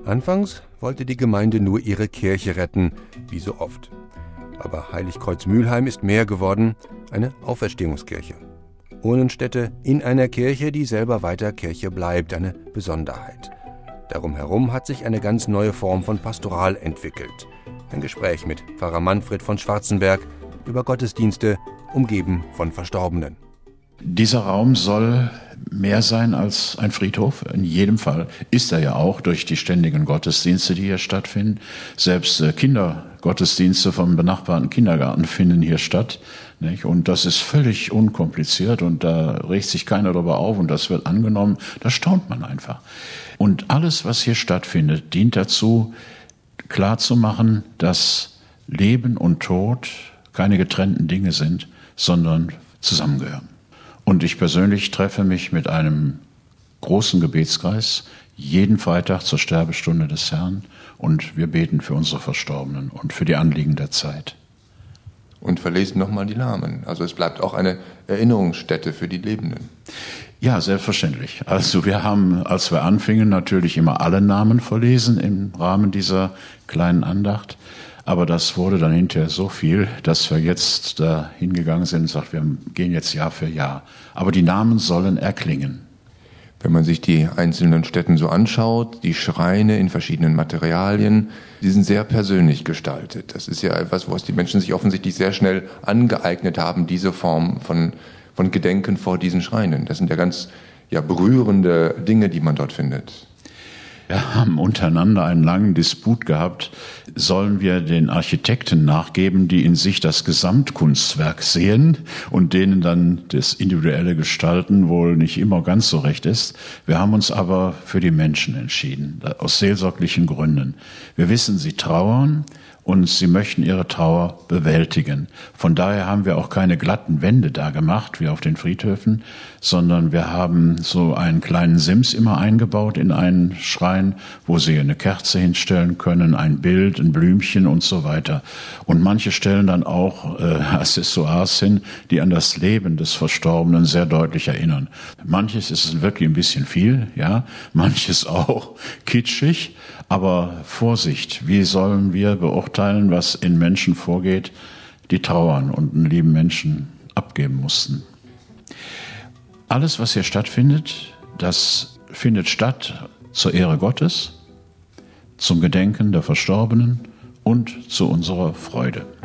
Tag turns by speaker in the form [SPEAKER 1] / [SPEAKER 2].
[SPEAKER 1] Anfangs wollte die Gemeinde nur ihre Kirche retten, wie so oft. Aber Heiligkreuz Mülheim ist mehr geworden, eine Auferstehungskirche. Urnenstätte in einer Kirche, die selber weiter Kirche bleibt, eine Besonderheit. Darum herum hat sich eine ganz neue Form von Pastoral entwickelt. Ein Gespräch mit Pfarrer Manfred von Schwarzenberg über Gottesdienste, umgeben von Verstorbenen.
[SPEAKER 2] Dieser Raum soll mehr sein als ein Friedhof. In jedem Fall ist er ja auch durch die ständigen Gottesdienste, die hier stattfinden. Selbst Kindergottesdienste vom benachbarten Kindergarten finden hier statt. Nicht? Und das ist völlig unkompliziert und da regt sich keiner darüber auf und das wird angenommen. Da staunt man einfach. Und alles, was hier stattfindet, dient dazu, klarzumachen, dass Leben und Tod keine getrennten Dinge sind, sondern zusammengehören. Und ich persönlich treffe mich mit einem großen Gebetskreis jeden Freitag zur Sterbestunde des Herrn und wir beten für unsere Verstorbenen und für die Anliegen der Zeit.
[SPEAKER 3] Und verlesen nochmal die Namen. Also es bleibt auch eine Erinnerungsstätte für die Lebenden.
[SPEAKER 2] Ja, selbstverständlich. Also wir haben, als wir anfingen, natürlich immer alle Namen verlesen im Rahmen dieser kleinen Andacht. Aber das wurde dann hinterher so viel, dass wir jetzt da hingegangen sind und sagt, wir gehen jetzt Jahr für Jahr. Aber die Namen sollen erklingen.
[SPEAKER 3] Wenn man sich die einzelnen Stätten so anschaut, die Schreine in verschiedenen Materialien, die sind sehr persönlich gestaltet. Das ist ja etwas, was die Menschen sich offensichtlich sehr schnell angeeignet haben, diese Form von Gedenken vor diesen Schreinen. Das sind ja ganz berührende Dinge, die man dort findet.
[SPEAKER 2] Wir haben untereinander einen langen Disput gehabt. Sollen wir den Architekten nachgeben, die in sich das Gesamtkunstwerk sehen und denen dann das individuelle Gestalten wohl nicht immer ganz so recht ist? Wir haben uns aber für die Menschen entschieden, aus seelsorglichen Gründen. Wir wissen, sie trauern und sie möchten ihre Trauer bewältigen. Von daher haben wir auch keine glatten Wände da gemacht, wie auf den Friedhöfen, sondern wir haben so einen kleinen Sims immer eingebaut in einen Schrein, wo sie eine Kerze hinstellen können, ein Bild, ein Blümchen und so weiter. Und manche stellen dann auch Accessoires hin, die an das Leben des Verstorbenen sehr deutlich erinnern. Manches ist wirklich ein bisschen viel, ja, manches auch kitschig, aber Vorsicht, wie sollen wir beurteilen, was in Menschen vorgeht, die trauern und einen lieben Menschen abgeben mussten. Alles, was hier stattfindet, das findet statt zur Ehre Gottes, zum Gedenken der Verstorbenen und zu unserer Freude.